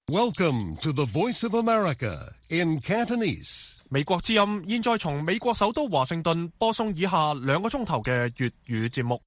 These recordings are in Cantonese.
Welcome to the Voice of America in Cantonese. 美國之音現在從美國首都華盛頓播送以下2個鐘頭嘅粵語節目。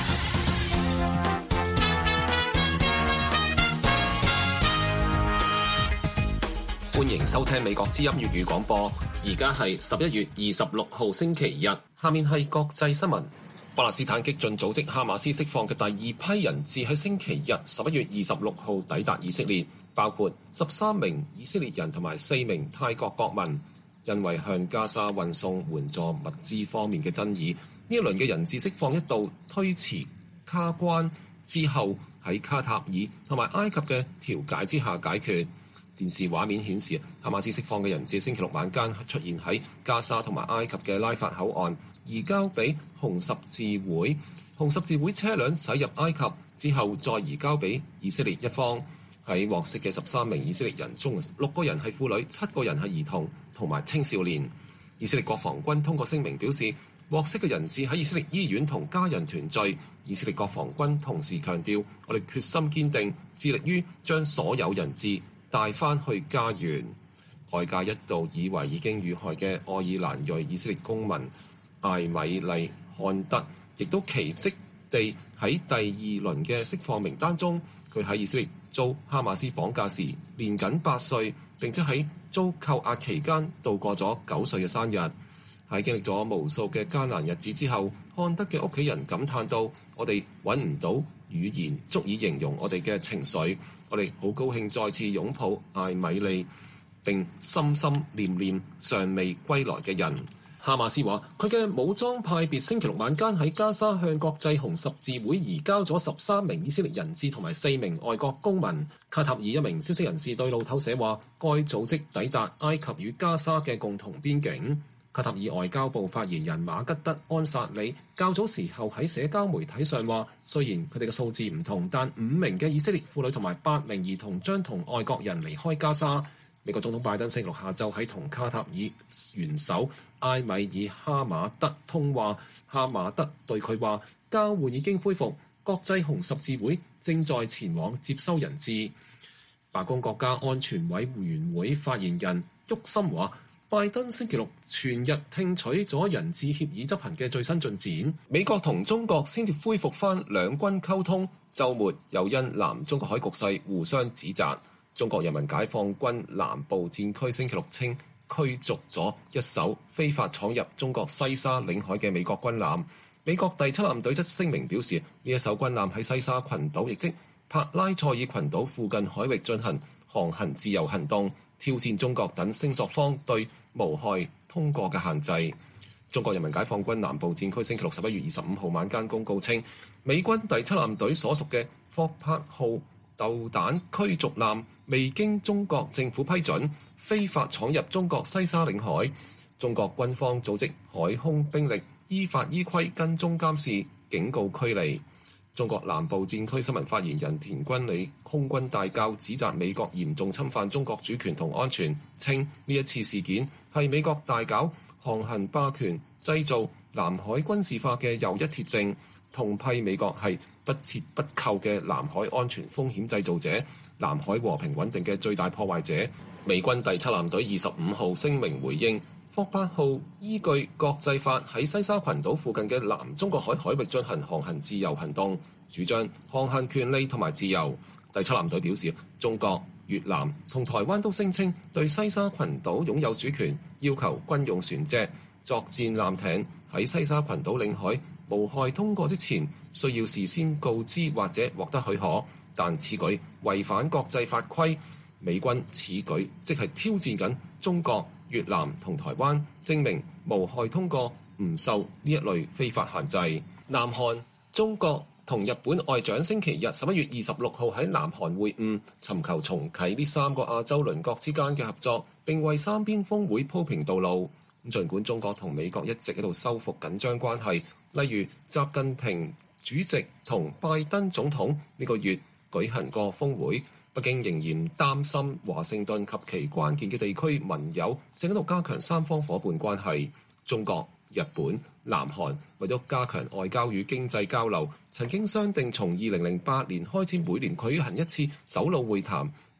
歡迎收聽美國之音粵語廣播。而家係11月26號星期日，下面係國際新聞。巴勒斯坦激進組織哈馬斯釋放嘅第2批人質喺星期日11月26號抵達以色列，包括13名以色列人同埋4名泰國國民。因為向加沙運送援助物資方面嘅爭議，呢一輪嘅人質釋放一度推遲卡關，之後喺卡塔爾同埋埃及嘅調解之下解決。電視畫面顯示，哈馬斯釋放嘅人質星期六晚間出現喺加沙同埋埃及嘅拉法口岸，移交俾紅十字會。紅十字會車輛駛入埃及之後，再移交俾以色列一方。喺獲釋嘅13名以色列人中，6個人係婦女，7個人係兒童同埋青少年。以色列國防軍通過聲明表示，獲釋嘅人質喺以色列醫院同家人團聚。以色列國防軍同時強調，我哋決心堅定，致力於將所有人質帶返去家園。外界一度以為已經遇害嘅愛爾蘭裔以色列公民艾米麗漢德，亦都奇蹟地喺第2輪嘅釋放名單中。佢喺以色列遭哈馬斯綁架時年僅8歲，並且喺遭扣押期間度過咗9歲嘅生日。喺經歷咗無數嘅艱難日子之後，漢德嘅屋企人感嘆到：我哋揾唔到語言足以形容我哋嘅情緒。我哋好高興再次擁抱艾米麗，並心心念念尚未歸來嘅人。哈馬斯話，佢嘅武裝派別星期六晚間喺加沙向國際紅十字會移交咗13名以色列人質同埋4名外國公民。卡塔爾一名消息人士對路透社話，該組織抵達埃及與加沙嘅共同邊境。卡塔爾外交部發言人馬吉德安薩里較早時候喺社交媒體上話，雖然佢哋嘅數字唔同，但5名嘅以色列婦女同埋8名兒童將同外國人離開加沙。美國總統拜登星期六下晝喺同卡塔爾元首埃米爾哈馬德通話，哈馬德對佢話，交換已經恢復，國際紅十字會正在前往接收人質。白宮國家安全委員會發言人沃森話，拜登星期六全日聽取咗人質協議執行嘅最新進展。美國同中國先至恢復翻兩軍溝通，週末又因南中國海局勢互相指責。中國人民解放軍南部戰區星期六稱驅逐咗一艘非法闖入中國西沙領海嘅美國軍艦。美國第7艦隊則聲明表示，呢一艘軍艦喺西沙群島，亦即帕拉塞爾群島附近海域進行航行自由行動，挑戰中國等聲索方對無害通過嘅限制。中國人民解放軍南部戰區星期六11月25號晚間公告稱，美軍第7艦隊所屬嘅霍珀號導彈驅逐艦未經中國政府批准，非法闖入中國西沙領海。中國軍方組織海空兵力依法依規跟蹤監視，警告驅離。中國南部戰區新聞發言人田軍理空軍大校指責美國嚴重侵犯中國主權同安全，稱呢一次事件係美國大搞航行霸權、製造南海軍事化嘅又一鐵證，痛批美國係不折不扣嘅南海安全風險製造者、南海和平穩定嘅最大破壞者。美軍第7艦隊25號聲明回應，霍珀號依據國際法喺西沙群島附近嘅南中國海海域進行航行自由行動，主張航行權利同埋自由。第7艦隊表示，中國、越南同台灣都聲稱對西沙群島擁有主權，要求軍用船隻、作戰艦艇喺西沙群島領海無害通過之前，需要事先告知或者獲得許可，但此舉違反國際法規。美軍此舉即係挑戰緊中國、越南同台灣，證明無害通過唔受呢一類非法限制。南韓、中國同日本外長星期日11月26號喺南韓會晤，尋求重啟呢3個亞洲鄰國之間嘅合作，並為三邊峰會鋪平道路。儘管中國同美國一直喺度修復緊張關係，例如習近平主席同拜登總統呢個月舉行過峰會，北京仍然擔心華盛頓及其關鍵嘅地區盟友正喺度加強三方伙伴關係。中國、日本、南韓為咗加強外交與經濟交流，曾經商定從2008年開始每年舉行一次首腦會談。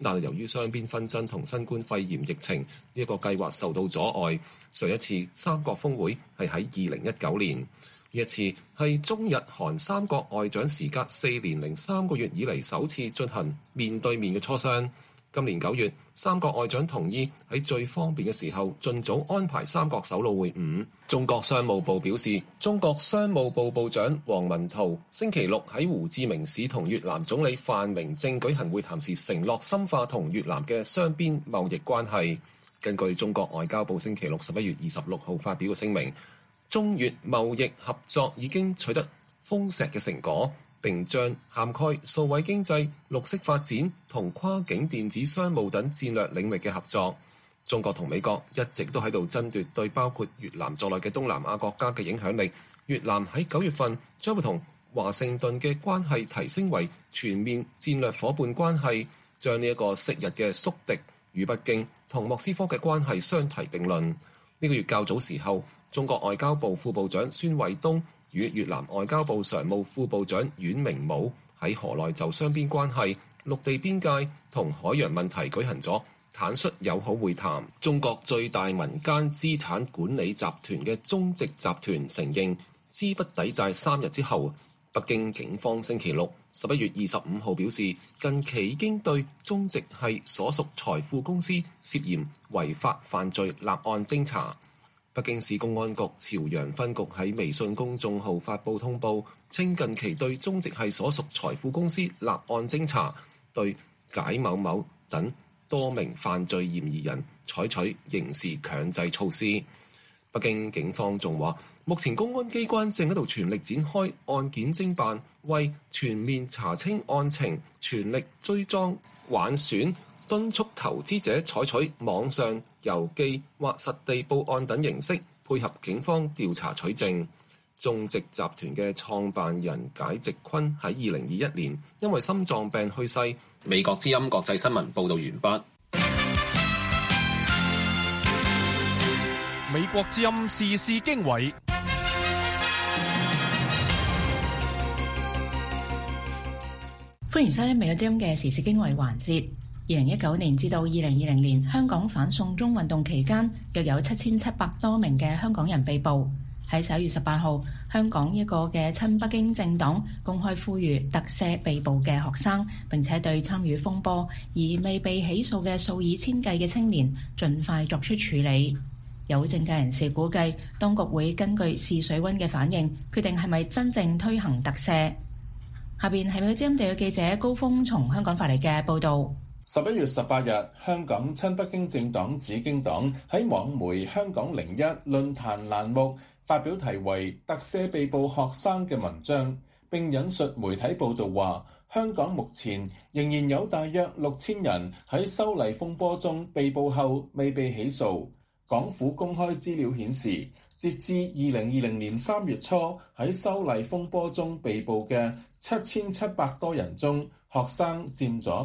但係由於雙邊紛爭同新冠肺炎疫情，呢個計劃受到阻礙。上一次三國峰會係喺2019年，呢一次係中日韓三國外長時隔4年零3個月以嚟首次進行面對面嘅磋商。今年9月，三國外長同意喺最方便嘅時候盡早安排三國首腦會晤。中國商務部表示，中國商務部部長王文濤星期六喺胡志明市同越南總理范明政舉行會談時，承諾深化同越南嘅雙邊貿易關係。根據中國外交部星期六11月26號發表嘅聲明，中越貿易合作已經取得豐碩嘅成果，並將涵蓋數位經濟、綠色發展同跨境電子商務等戰略領域嘅合作。中國同美國一直都喺度爭奪對包括越南在內嘅東南亞國家嘅影響力。越南喺9月份將會同華盛頓嘅關係提升為全面戰略夥伴關係，將呢一個昔日嘅宿敵與北京同莫斯科嘅關係相提並論。呢個月較早時候，中國外交部副部長孫衛東與越南外交部常務副部長阮明武喺河內就雙邊關係、陸地邊界同海洋問題舉行咗坦率友好會談。中國最大民間資產管理集團嘅中植集團承認資不抵債3日之後，北京警方星期六11月25號表示，近期已經對中植系所屬財富公司涉嫌違法犯罪立案偵查。北京市公安局朝陽分局喺微信公眾號發布通報，稱近期對中植系所屬財富公司立案偵查，對解某某等多名犯罪嫌疑人採取刑事強制措施。北京警方仲話，目前公安機關正喺度全力展開案件偵辦，為全面查清案情，全力追贓挽選，敦促投資者採取網上、郵寄或實地報案等形式，配合警方調查取證。中植集團嘅創辦人解植坤喺2021年因為心臟病去世。美國之音國際新聞報道完畢。 美國之音時事經緯。 歡迎收聽美國之音嘅時事經緯環節。2019年至到2020年，香港反送中運動期間，約有7700多名嘅香港人被捕。喺11月18號，香港一個嘅親北京政黨公開呼籲特赦被捕嘅學生，並且對參與風波而未被起訴嘅數以千計嘅青年盡快作出處理。有政界人士估計，當局會根據試水溫嘅反應，決定係咪真正推行特赦。下邊係美國之音地約記者高峰從香港發嚟嘅報導。 11月18日，香港親北京政黨紫荊黨喺網媒香港01論壇欄目發表題為《特赦被捕學生》嘅文章，並引述媒體報導話，香港目前仍然有大約6000人喺修例風波中被捕後未被起訴。港府公開資料顯示，截至2020年3月初喺修例風波中被捕嘅7700多人中，學生佔咗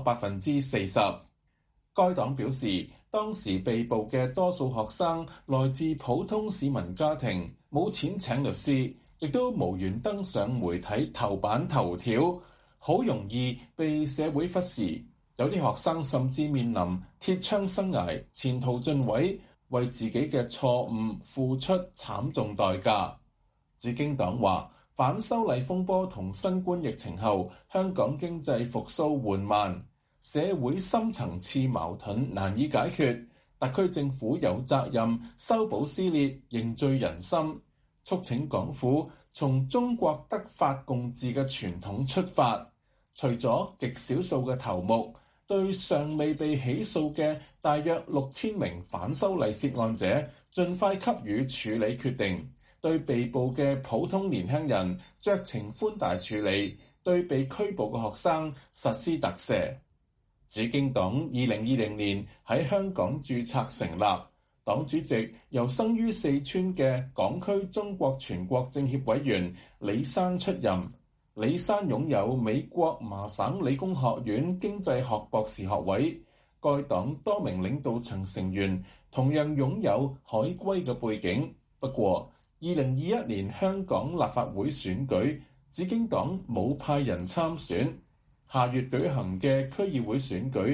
40%。該黨表示，當時被捕嘅多數學生來自普通市民家庭，冇錢請律師，亦都無緣登上媒體頭版頭條，好容易被社會忽視。有啲學生甚至面臨鐵槍生涯，前途盡毀，為自己嘅錯誤付出慘重代價。紫荊黨話，反修例風波同新冠疫情後，香港經濟復甦緩慢，社會深層次矛盾難以解決，特區政府有責任修補撕裂，凝聚人心，促請港府從中國德法共治嘅傳統出發，除咗極少數嘅頭目，對尚未被起訴嘅大約6000名反修例涉案者，盡快給予處理決定。對被捕嘅普通年輕人酌情寬大處理，對被拘捕嘅學生實施特赦。紫荊黨2020年喺香港註冊成立，黨主席由生於四川嘅港區中國全國政協委員李山出任。李山擁有美國麻省理工學院經濟學博士學位，該黨多名領導層成員同樣擁有海歸嘅背景。不過2021年香港立法會選舉，紫荊黨冇派人參選。下月舉行嘅區議會選舉，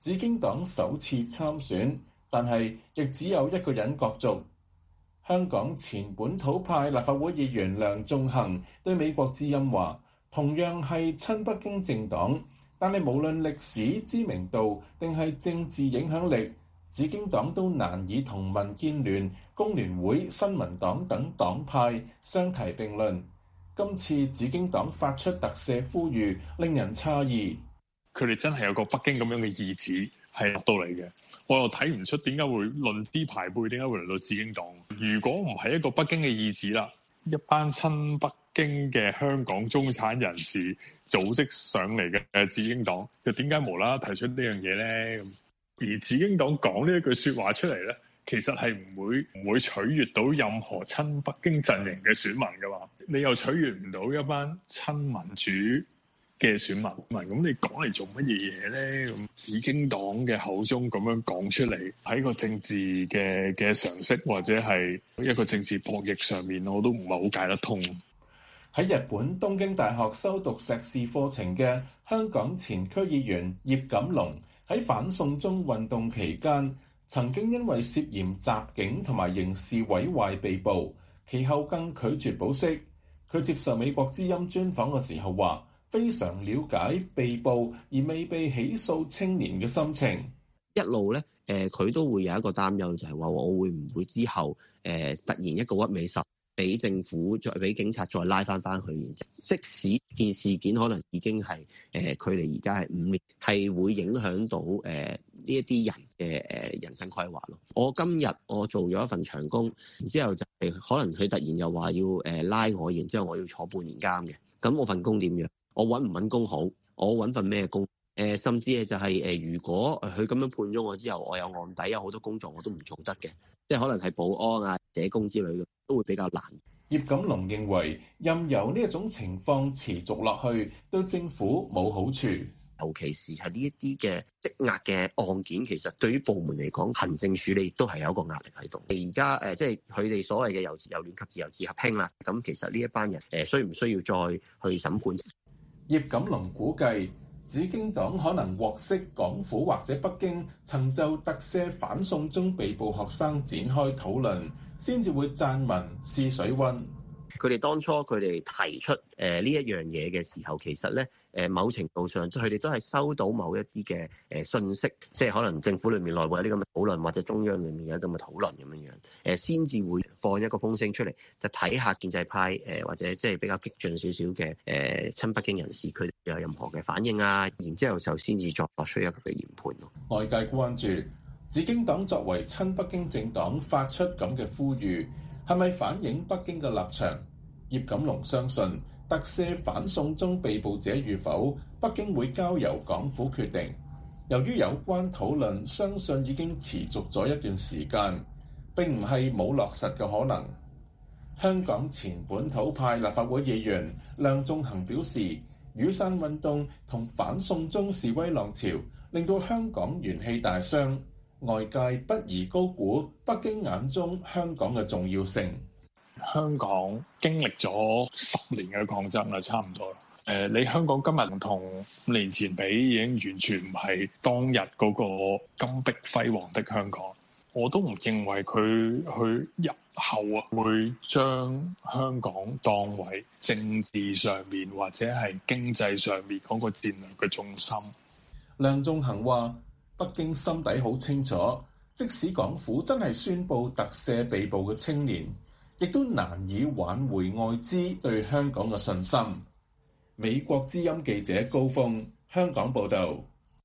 紫荊黨首次參選，但係亦只有一個人角逐。香港前本土派立法會議員梁頌恆對美國之音話，同樣係親北京政黨，但係無論歷史知名度定係政治影響力，紫荊黨都難以同民建聯、工聯會、新民黨等黨派相提並論。今次紫荊黨發出特赦呼籲，令人詫異。 佢哋真係有個北京咁樣嘅意志係落到嚟嘅，我又睇唔出點解會論資排輩，點解會嚟到紫荊黨？如果唔係一個北京嘅意志啦，一班親北京嘅香港中產人士組織上嚟嘅紫荊黨，又點解無啦啦提出呢樣嘢咧？而紫荊黨講呢一句説話出嚟咧，其實係唔會取悅到任何親北京陣營嘅選民噶嘛？你又取悅唔到一班親民主嘅選民，咁你講嚟做乜嘢嘢咧？咁紫荊黨嘅口中咁樣講出嚟，喺個政治嘅常識或者係一個政治博弈上面，我都唔係好解得通。 喺日本東京大學修讀碩士課程嘅香港前區議員葉錦龍喺反送中運動期間，曾經因為涉嫌襲警同埋刑事毀壞被捕，其後更拒絕保釋。佢接受美國之音專訪嘅時候話，非常了解被捕而未被起訴青年嘅心情。 一路咧，佢都會有一個擔憂，就係話我會唔會之後突然一個屈尾十，俾政府再俾警察再拉翻去，即使件事件可能已經係距離而家係5年，係會影響到呢一啲人嘅人生規劃咯。我今日我做咗一份長工，然之後就係可能佢突然又話要拉我，然之後我要坐半年監嘅。咁我份工點樣？我揾唔揾工好？我揾份咩工？甚至就係如果佢咁樣判咗我之後，我有案底，有好多工作我都唔做得嘅，即係可能係保安啊、社工之類嘅，都會比較難。 葉錦龍認為，任由呢一種情況持續落去，對政府冇好處。 尤其是係呢一啲嘅積壓嘅案件，其實對於部門嚟講，行政處理都係有一個壓力喺度。而家即係佢哋所謂嘅由亂及治，由治合興啦。咁其實呢一班人需唔需要再去審判？ 葉錦龍估計，紫荊黨可能獲悉港府或者北京曾就特赦反送中被捕學生展開討論，先至會撰文試水溫。 佢哋當初佢哋提出呢一樣嘢嘅時候，其實咧某程度上，佢哋都係收到某一啲嘅訊息，即係可能政府裏面內部有啲咁嘅討論，或者中央裏面有啲咁嘅討論咁樣樣，先至會放一個風聲出嚟，就睇下建制派或者即係比較激進少少嘅親北京人士，佢哋有任何嘅反應啊，然之後就先至作出一個嘅研判咯。 外界關注紫荊黨作為親北京政黨發出咁嘅呼籲，係咪反映北京嘅立場？葉錦龍相信特赦反送中被捕者與否，北京會交由港府決定。由於有關討論相信已經持續咗一段時間，並唔係冇落實嘅可能。香港前本土派立法會議員梁頌恆表示，雨傘運動同反送中示威浪潮令到香港元氣大傷，外界不宜高估北京眼中香港嘅重要性。 香港經歷咗10年嘅抗爭啦，差唔多啦。你香港今日同5年前比，已經完全唔係當日嗰個金碧輝煌的香港。我都唔認為佢日後會將香港當為政治上面或者係經濟上面嗰個戰略嘅重心。 梁頌恆話：北京心底好清楚，即使港府真係宣布特赦被捕嘅青年，亦都難以挽回外資對香港嘅信心。美國之音記者高峰，香港報導。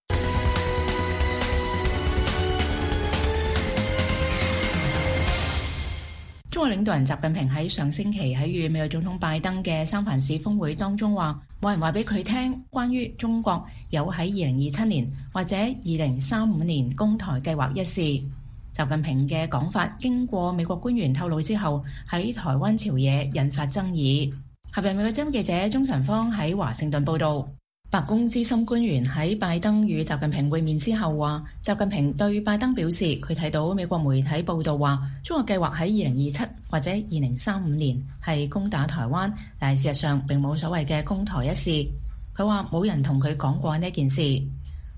中國領導人習近平喺上星期喺與美國總統拜登嘅三藩市峰會當中話，冇人話俾佢聽關於中國有喺2027年或者2035年攻台計劃一事。習近平嘅講法經過美國官員透露之後，喺台灣朝野引發爭議。合人美國之音記者鍾晨芳喺華盛頓報道。白宮資深官員喺拜登與習近平會面之後話，習近平對拜登表示，佢睇到美國媒體報道話，中國計劃喺2027或者2035年係攻打台灣，但係事實上並冇所謂嘅攻台一事。佢話冇人同佢講過呢件事。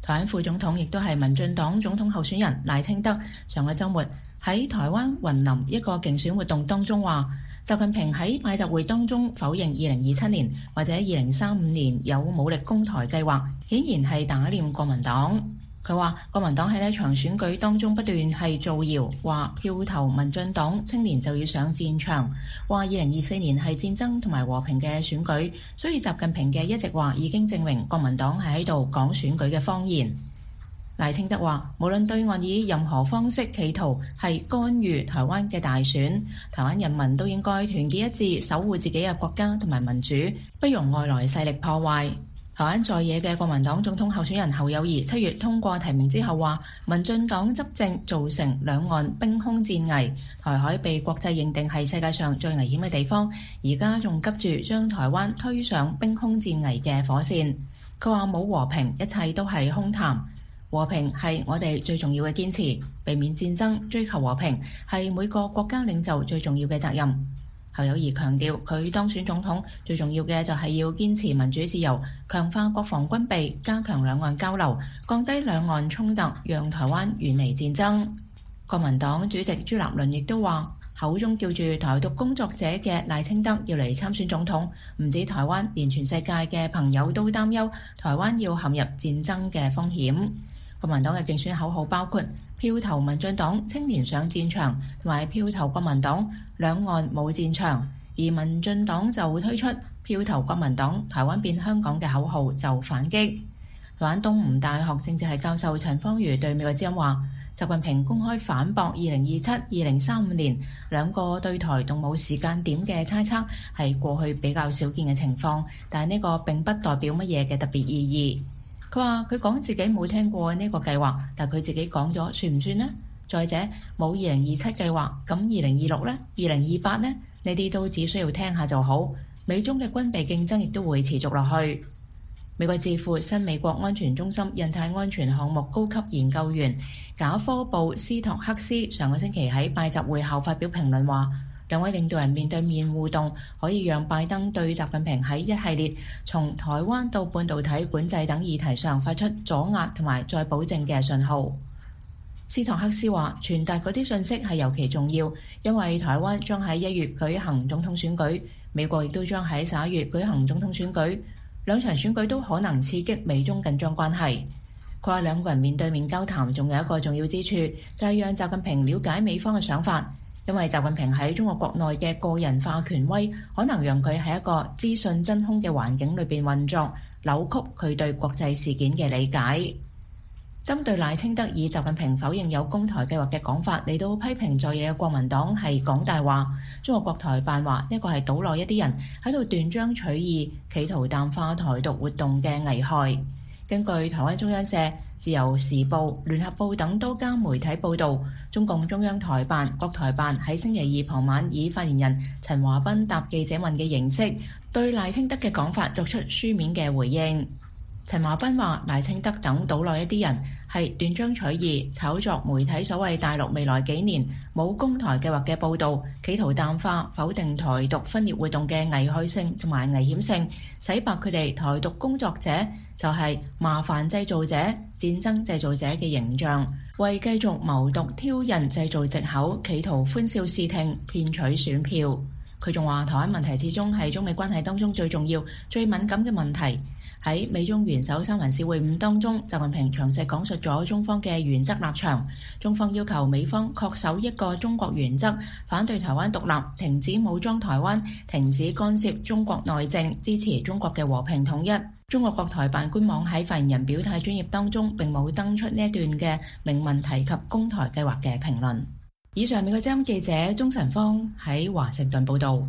台灣副總統亦都係民進黨總統候選人賴清德，上個週末喺台灣雲林一個競選活動當中話，習近平喺拜習會當中否認2027年或者2035年有武力攻台計劃，顯然係打臉國民黨。佢話國民黨喺呢場選舉當中不斷係造謠，話票投民進黨青年就要上戰場，話2024年係戰爭同埋和平嘅選舉，所以習近平嘅一席話已經證明國民黨係喺度講選舉嘅謊言。賴清德話，無論對岸以任何方式企圖係干預台灣嘅大選，台灣人民都應該團結一致，守護自己嘅國家同埋民主，不容外來勢力破壞。台灣在野嘅國民黨總統候選人侯友宜7月通過提名之後話，民進黨執政造成兩岸兵凶戰危，台海被國際認定係世界上最危險嘅地方，而家仲急住將台灣推上兵凶戰危嘅火線。佢話冇和平，一切都係空談。和平係我哋最重要嘅堅持，避免戰爭，追求和平係每個國家領袖最重要嘅責任。侯友宜強調，佢當選總統最重要嘅就係要堅持民主自由，強化國防軍備，加強兩岸交流，降低兩岸衝突，讓台灣遠離戰爭。國民黨主席朱立倫亦都話，口中叫住台獨工作者嘅賴清德要嚟參選總統，唔止台灣，連全世界嘅朋友都擔憂台灣要陷入戰爭嘅風險。國民黨嘅競選口號包括票投民進黨，青年上戰場，同埋票投國民黨，兩岸冇戰場。而民進黨就推出票投國民黨，台灣變香港嘅口號就反擊。台灣東吳大學政治系教授陳芳瑜對美國之音話，習近平公開反駁2027、2035年兩個對台動武時間點嘅猜測係過去比較少見嘅情況，但係呢個並不代表乜嘢嘅特別意義。佢話佢講自己冇聽過呢個計劃，但佢自己講咗，算唔算呢？再者冇2027計劃，咁2026呢、2028呢？呢啲都只需要聽下就好。美中嘅軍備競爭亦都會持續落去。美國智庫新美國安全中心印太安全項目高級研究員賈科布斯托克斯上個星期喺拜習會後發表評論話，兩位領導人面對面互動可以讓拜登對習近平喺一系列從台灣到半導體管制等議題上發出阻壓同埋再保證嘅信號。斯托克斯話，傳達嗰啲信息係尤其重要，因為台灣將喺1月舉行總統選舉，美國亦都將喺11月舉行總統選舉，兩場選舉都可能刺激美中緊張關係。佢話兩個人面對面交談仲有一個重要之處，就係讓習近平了解美方嘅想法。因為習近平喺中國國內嘅個人化權威，可能讓佢喺一個資訊真空嘅環境裏邊運作，扭曲佢對國際事件嘅理解。針對賴清德以習近平否認有攻台計劃嘅講法嚟到批評在野嘅國民黨係講大話，中國國台辦話呢個係島內一啲人喺度斷章取義，企圖淡化台獨活動嘅危害。根據台灣中央社、自由時報、聯合報等多家媒體報導，中共中央台辦、國台辦喺星期二傍晚以發言人陳華斌答記者問嘅形式，對賴清德嘅講法作出書面嘅回應。陳華斌話：賴清德等島內一啲人係斷章取義，炒作媒體所謂大陸未來幾年冇攻台計劃嘅報導，企圖淡化、否定台獨分裂活動嘅危害性同埋危險性，洗白佢哋台獨工作者就係麻煩製造者、戰爭製造者嘅形象，為繼續謀獨挑釁製造藉口，企圖歡笑視聽，騙取選票。佢仲話：台灣問題始終係中美關係當中最重要、最敏感嘅問題。喺美中元首三藩市會晤當中，習近平詳細講述咗中方嘅原則立場。中方要求美方恪守一個中國原則，反對台灣獨立，停止武裝台灣，停止干涉中國內政，支持中國嘅和平統一。中國國台辦官網喺發言人表態專頁當中並冇登出呢一段嘅明文提及攻台計劃嘅評論。以上美國之音記者鍾晨芳喺華盛頓報導。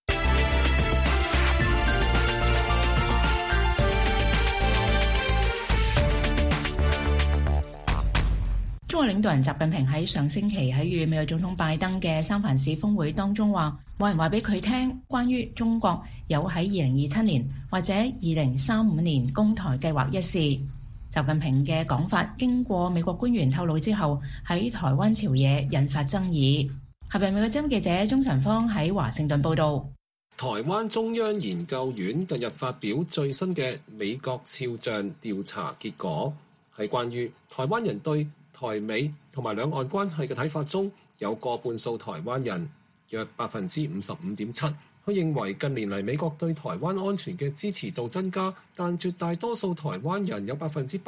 中國領導人習近平喺上星期喺與美國總統拜登嘅三藩市峰會當中話，冇人話俾佢聽關於中國有喺2027年或者2035年攻台計劃一事。習近平嘅講法經過美國官員透露之後，喺台灣朝野引發爭議。下邊美國之音記者鍾晨芳喺華盛頓報道。 台灣中央研究院近日發表最新嘅美國肖像調查結果。 喺關於台灣人對台美同埋兩岸關係嘅睇法中，有過半數台灣人約55.7%，佢認為近年嚟美國對台灣安全嘅支持度增加，但絕大多數台灣人有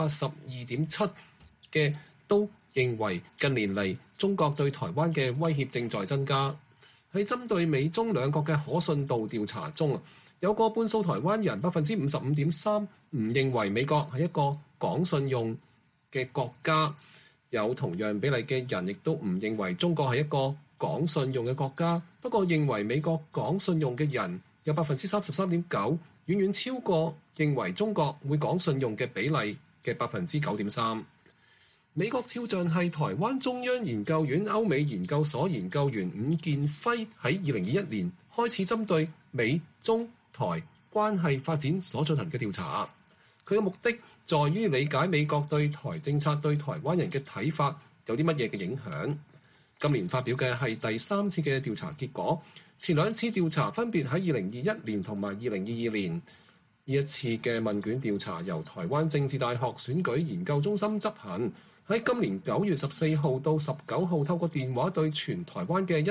82.7%嘅都認為近年嚟中國對台灣嘅威脅正在增加。喺針對美中兩國嘅可信度調查中，有過半數台灣人55.3%唔認為美國係一個講信用嘅國家，有同樣比例嘅人亦都唔認為中國係一個講信用嘅國家，不過認為美國講信用嘅人有33.9%，遠遠超過認為中國會講信用嘅比例嘅9.3%。美國肖像係台灣中央研究院歐美研究所研究員伍建輝喺2021年開始針對美中台關係發展所進行嘅調查，佢嘅目的在於理解美國對台政策對台灣人嘅睇法有啲乜嘢嘅影響。今年發表嘅係第3次嘅調查結果，前2次調查分別喺2021年同埋2022年。呢一次嘅問卷調查由台灣政治大學選舉研究中心執行，喺今年9月14號到19號透過電話對全台灣嘅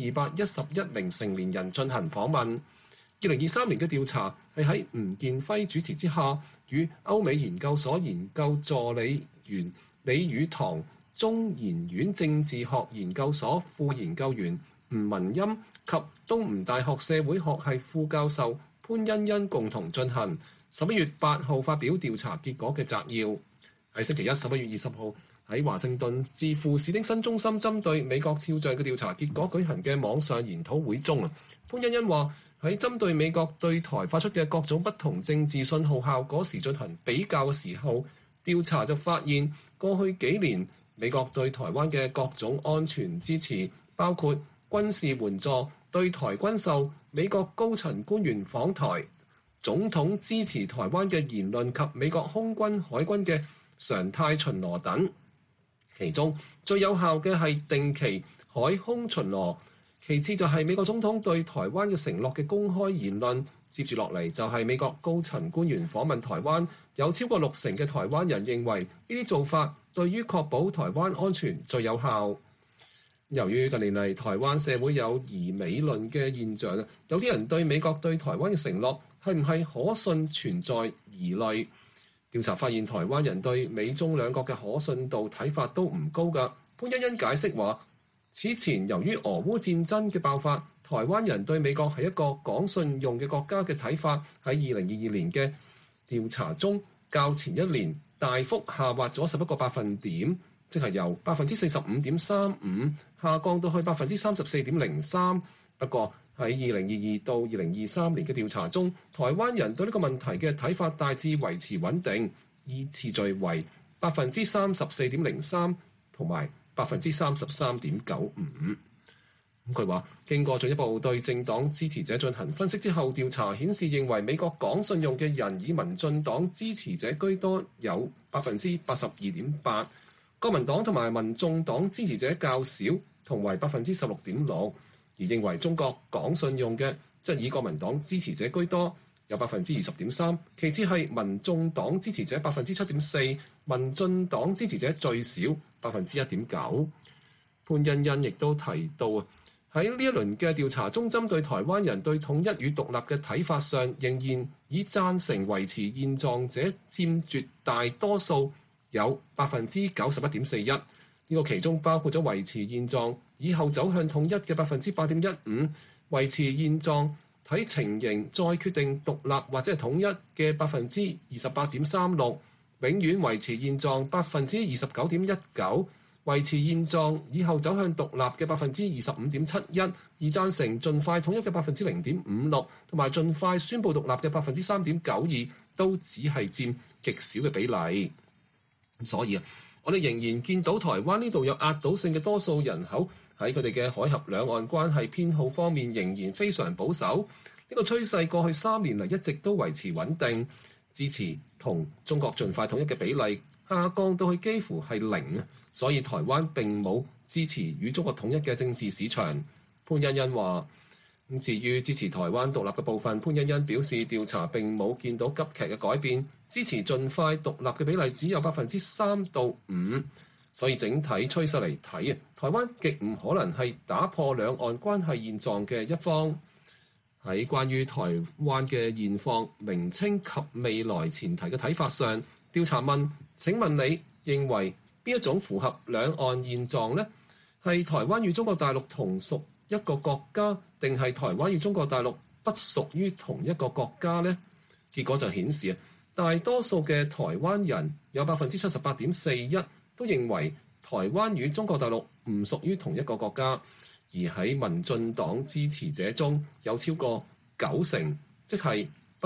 1211名成年人進行訪問。2023年嘅調查係喺吳建輝主持之下，與歐美研究所研究助理員李宇堂、中研院政治學研究所副研究員吳文欽及東吳大學社會學系副教授潘欣欣共同進行。11月8號發表調查結果嘅摘要。喺星期一11月20號喺華盛頓智庫史丁森中心針對美國肖像嘅調查結果舉行嘅網上研討會中，潘欣欣話喺針對美國對台發出嘅各種不同政治信號效果時進行比較嘅時候，調查就發現過去幾年美國對台灣嘅各種安全支持，包括軍事援助、對台軍售、美國高層官員訪台、總統支持台灣嘅言論及美國空軍、海軍嘅常態巡邏等。其中最有效嘅係定期海空巡邏，其次就係美國總統對台灣嘅承諾嘅公開言論，接住落嚟就係美國高層官員訪問台灣，有超過60%嘅台灣人認為呢啲做法對於確保台灣安全最有效。由於近年嚟台灣社會有疑美論嘅現象，有啲人對美國對台灣嘅承諾係唔係可信存在疑慮。調查發現台灣人對美中兩國嘅可信度睇法都唔高㗎。潘欣欣解釋話，此前由於俄烏戰爭嘅爆發，台灣人對美國係一個講信用嘅國家嘅睇法喺2022年嘅調查中較前一年大幅下滑咗11個百分點，即係由45.35%下降到去34.03%。不過喺2022到2023年嘅調查中，台灣人對呢個問題嘅睇法大致維持穩定，依次序為34.03%同埋33.95%。佢話經過進一步對政黨支持者進行分析之後，調查顯示認為美國講信用嘅人以民進黨支持者居多，有82.8%，國民黨同埋民眾黨支持者較少，同為16.6%。而認為中國講信用嘅則以國民黨支持者居多，有20.3%，其次係民眾黨支持者7.4%，民進黨支持者最少1.9%。潘欣欣亦都提到喺呢一輪嘅調查中，針對台灣人對統一與獨立嘅睇法上，仍然以贊成維持現狀者佔絕大多數，有91.41%。呢個其中包括咗維持現狀以後走向統一嘅8.15%，維持現狀睇情形再決定獨立或者係統一嘅28.36%，永遠維持現狀29.19%，維持現狀以後走向獨立嘅25.71%，而贊成盡快統一嘅0.56%，同埋盡快宣布獨立嘅3.92%，都只係佔極少嘅比例。所以我哋仍然見到台灣呢度有壓倒性嘅多數人口喺佢哋嘅海峽兩岸關係偏好方面仍然非常保守。呢個趨勢過去3年嚟一直都維持穩定，支持同中國盡快統一嘅比例下降到去幾乎係0，所以台灣並冇支持與中國統一嘅政治市場。潘欣欣話： 咁至於支持台灣獨立嘅部分，潘欣欣表示調查並冇見到急劇嘅改變，支持盡快獨立嘅比例只有3%到5%，所以整體趨勢嚟睇，台灣極唔可能係打破兩岸關係現狀嘅一方。喺關於台灣嘅現況、名稱及未來前提嘅睇法上，調查問：請問你認為邊一種符合兩岸現狀呢？係台灣與中國大陸同屬一個國家，定係台灣與中國大陸不屬於同一個國家呢？結果就顯示大多數嘅台灣人有78.41%都認為台灣與中國大陸唔屬於同一個國家，而喺民進黨支持者中有超過90%，即係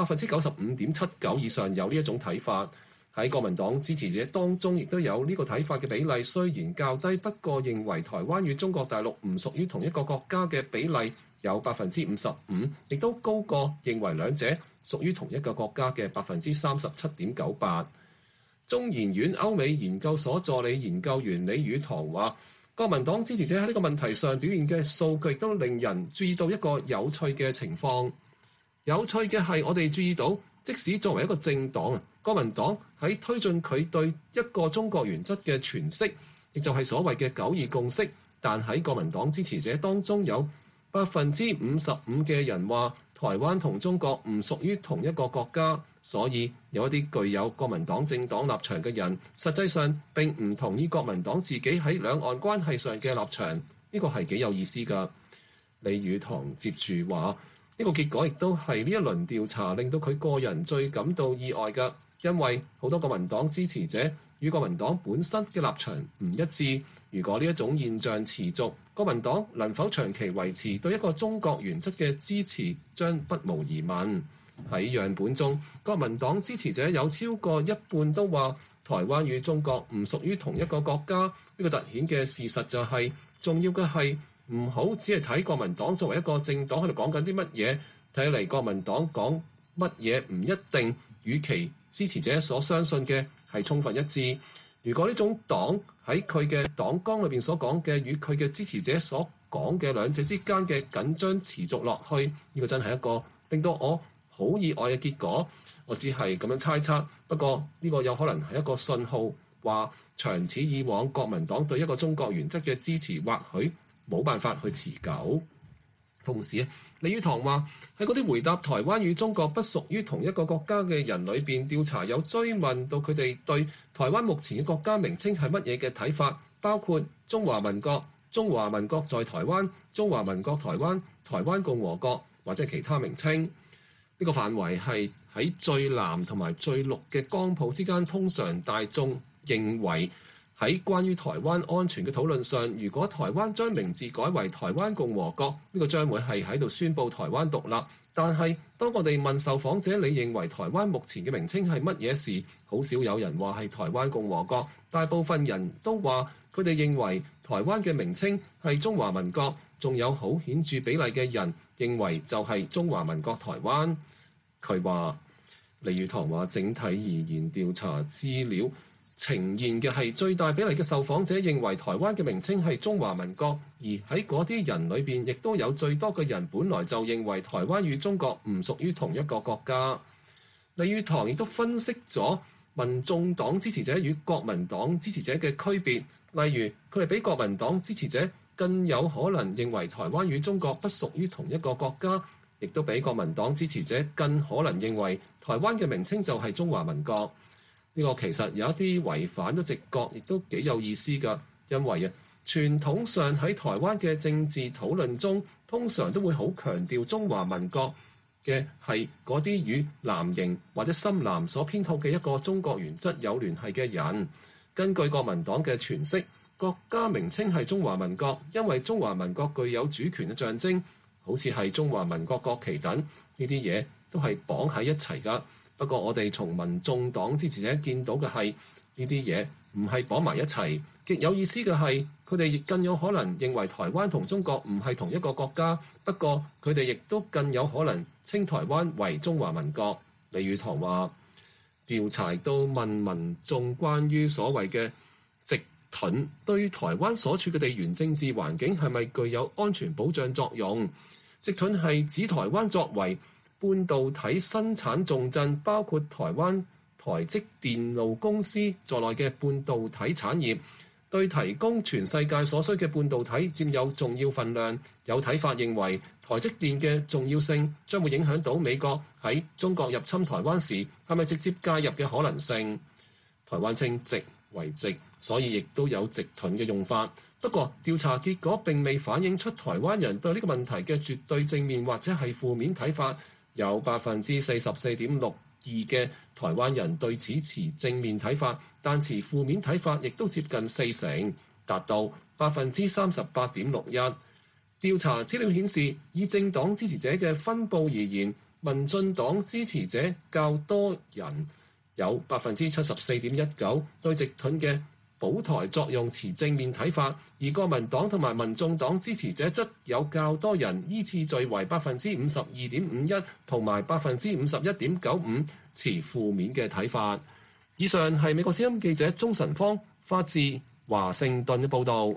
95.79%以上有呢一種睇法。喺國民黨支持者當中亦都有呢個睇法嘅比例，雖然較低，不過認為台灣與中國大陸唔屬於同一個國家嘅比例有55%，亦都高過認為兩者屬於同一個國家嘅37.98%。中研院歐美研究所助理研究員李宇堂話：國民黨支持者喺呢個問題上表現嘅數據亦都令人注意到一個有趣嘅情況。有趣嘅係，我哋注意到，即使作為一個政黨，國民黨喺推進佢對一個中國原則嘅詮釋，亦就係所謂嘅9·2共識，但喺國民黨支持者當中有55%嘅人話台灣同中國唔屬於同一個國家，所以有一啲具有國民黨政黨立場嘅人，實際上並唔同意國民黨自己喺兩岸關係上嘅立場。呢個係幾有意思㗎。李宇堂接住話：呢個結果亦都係呢一輪調查令到佢個人最感到意外㗎，因為好多國民黨支持者與國民黨本身嘅立場唔一致。如果呢一種現象持續，國民黨能否長期維持對一個中國原則嘅支持，將不無疑問。喺樣本中，國民黨支持者有超過一半都話台灣與中國唔屬於同一個國家。呢個突顯嘅事實就係，重要嘅係唔好只係睇國民黨作為一個政黨喺度講緊啲乜嘢，睇嚟國民黨講乜嘢唔一定與其支持者所相信嘅係充分一致。如果呢種黨喺佢嘅黨綱裏邊所講嘅與佢嘅支持者所講嘅兩者之間嘅緊張持續落去，呢個真係一個令到我好意外嘅結果。我只係咁樣猜測，不過呢個有可能係一個信號，話長此以往國民黨對一個中國原則嘅支持或許冇辦法去持久。同時李宇堂話喺嗰啲回答台灣與中國不屬於同一個國家嘅人裏邊，調查有追問到佢哋對台灣目前嘅國家名稱係乜嘢嘅睇法，包括中華民國、中華民國在台灣、中華民國台灣、台灣共和國或者其他名稱。呢個範圍係喺最藍同埋最綠嘅光譜之間。通常大眾認為喺關於台灣安全嘅討論上，如果台灣將名字改為台灣共和國，呢個將會係喺度宣佈台灣獨立。但係當我哋問受訪者你認為台灣目前嘅名稱係乜嘢時，好少有人話係台灣共和國，大部分人都話佢哋認為台灣嘅名稱係中華民國，仲有好顯著比例嘅人認為就係中華民國台灣。佢話李宇堂話整體而言，調查資料呈現嘅係最大比例嘅受訪者認為台灣嘅名稱係中華民國，而喺嗰啲人裏邊亦都有最多嘅人本來就認為台灣與中國唔屬於同一個國家。李宇堂亦都分析咗民眾黨支持者與國民黨支持者嘅區別，例如佢哋比國民黨支持者更有可能認為台灣與中國不屬於同一個國家，亦都比國民黨支持者更可能認為台灣嘅名稱就係中華民國。呢個其實有一啲違反咗直覺，亦都幾有意思㗎。因為傳統上喺台灣嘅政治討論中，通常都會好強調中華民國嘅係嗰啲與藍營或者深藍所偏好嘅一個中國原則有聯繫嘅人。根據國民黨嘅詮釋，國家名稱係中華民國，因為中華民國具有主權嘅象徵，好似係中華民國國旗等呢啲嘢都係綁喺一齊㗎。不過我哋從民眾黨支持者見到嘅係呢啲嘢唔係綁埋一齊。極有意思嘅係，佢哋亦更有可能認為台灣同中國唔係同一個國家。不過佢哋亦都更有可能稱台灣為中華民國。李宇堂話，調查都問民眾關於所謂嘅直盾對於台灣所處嘅地緣政治環境係咪具有安全保障作用。 直盾係指台灣作為半導體生產重鎮，包括台灣台積電路公司在內嘅半導體產業，對提供全世界所需嘅半導體佔有重要份量。有睇法認為，台積電嘅重要性將會影響到美國喺中國入侵台灣時係咪直接介入嘅可能性。台灣稱直為直，所以亦都有直盾嘅用法。不過調查結果並未反映出台灣人對呢個問題嘅絕對正面或者係負面睇法。有 44.62% 嘅台灣人對此持正面睇法，但持負面睇法亦都接近40%，達到 38.61%。調查資料顯示，以政黨支持者嘅分佈而言，民進黨支持者較多人，有 74.19% 對直盾嘅保台作用持正面睇法，而國民黨同埋民眾黨支持者則有較多人，依次序為 52.51% 同埋 51.95% 持負面嘅睇法。以上係美國之音記者鍾晨芳發自華盛頓嘅報導。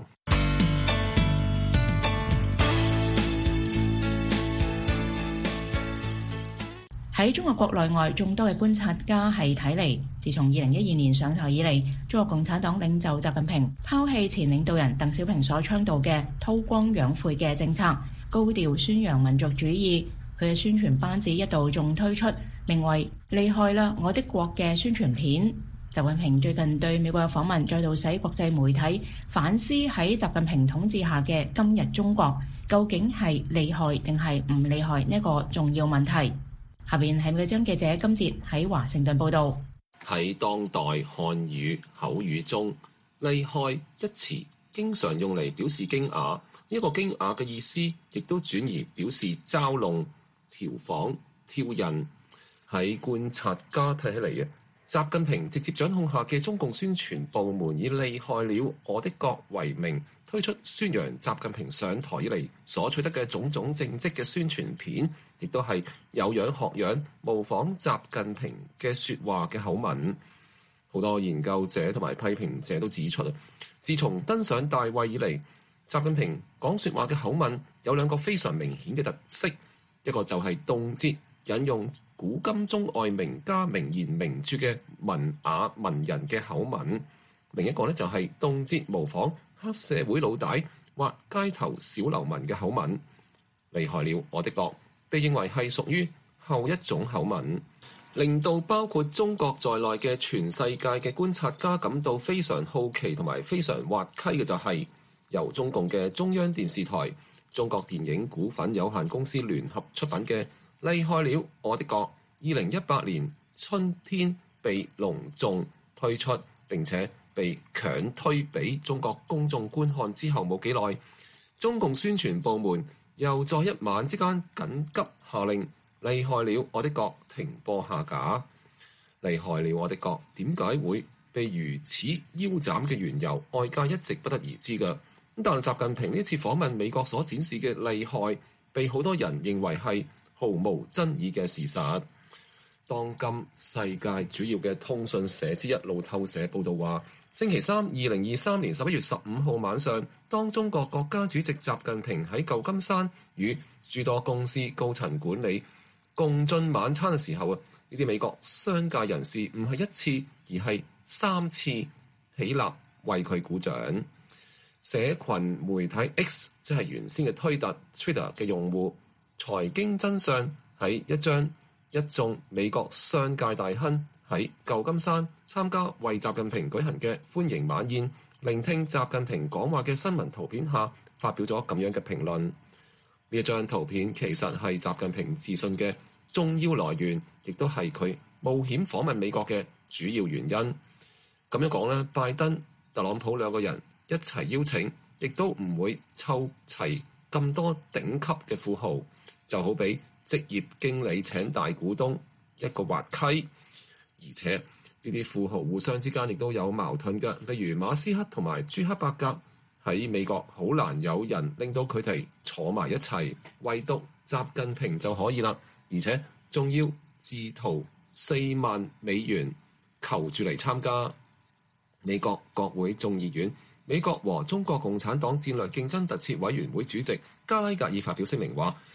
喺中國國內外眾多嘅觀察家係睇嚟，自從2012年上台以嚟，中國共產黨領袖習近平拋棄前領導人鄧小平所倡導嘅韜光養晦嘅政策，高調宣揚民族主義。佢嘅宣傳班子一度仲推出名為《厲害啦，我的國》嘅宣傳片。習近平最近對美國嘅訪問，再度使國際媒體反思喺習近平統治下嘅今日中國究竟係厲害定係唔厲害呢個重要問題。下邊係美國之音記者金哲喺華盛頓報導。 喺當代漢語口語中，厲害一詞經常用嚟表示驚訝，呢個驚訝嘅意思亦都轉而表示嘲弄、調侃、挑釁。喺觀察家睇起嚟嘅，習近平直接掌控下嘅中共宣傳部門以厲害了我的國為名，推出宣揚習近平上台以嚟所取得嘅種種政績嘅宣傳片，亦都係有樣學樣模仿習近平嘅説話嘅口吻。好多研究者同埋批評者都指出，自從登上大位以嚟，習近平講説話嘅口吻有兩個非常明顯嘅特色，一個就係動輒引用古今中外名家名言名著嘅文雅文人嘅口吻，另一個呢就係動輒模仿黑社會老大或街頭小流氓嘅口吻。厲害了我的國被認為係屬於後一種口吻，令到包括中國在內嘅全世界嘅觀察家感到非常好奇同埋非常滑稽嘅就係由中共嘅中央電視台、中國電影股份有限公司聯合出品嘅厲害了我的國2018年春天被隆重推出，並且被強推俾中國公眾觀看之後冇幾耐，中共宣傳部門又在一晚之間緊急下令厲害了我的國停播下架。厲害了我的國點解會被如此腰斬嘅緣由，外界一直不得而知㗎。但係習近平呢次訪問美國所展示嘅厲害，被好多人認為係毫無爭議嘅事實。當今世界主要嘅通訊社之一路透社報導話，星期三2023年11月15號晚上，當中國國家主席習近平喺舊金山與諸多公司高層管理共進晚餐嘅時候啊，呢啲美國商界人士唔係一次而係3次起立為佢鼓掌。社群媒體 X 即係原先嘅推特 Twitter 嘅用戶財經真相喺一張一眾美國商界大亨喺舊金山參加為習近平舉行嘅歡迎晚宴，聆聽習近平講話嘅新聞圖片下，發表咗咁樣嘅評論。呢一張圖片其實係習近平自信嘅重要來源，亦都係佢冒險訪問美國嘅主要原因。咁樣講咧，拜登、特朗普兩個人一齊邀請，亦都唔會湊齊咁多頂級嘅富豪，就好比職業經理請大股東一個滑稽。而且呢啲富豪互相之間亦都有矛盾嘅，例如馬斯克同埋朱克伯格喺美國好難有人令到佢哋坐埋一齊，唯獨習近平就可以啦，而且仲要自掏4萬美元求住嚟參加。美國國會眾議院美國和中國共產黨戰略競爭特設委員會主席加拉格爾發表聲明話，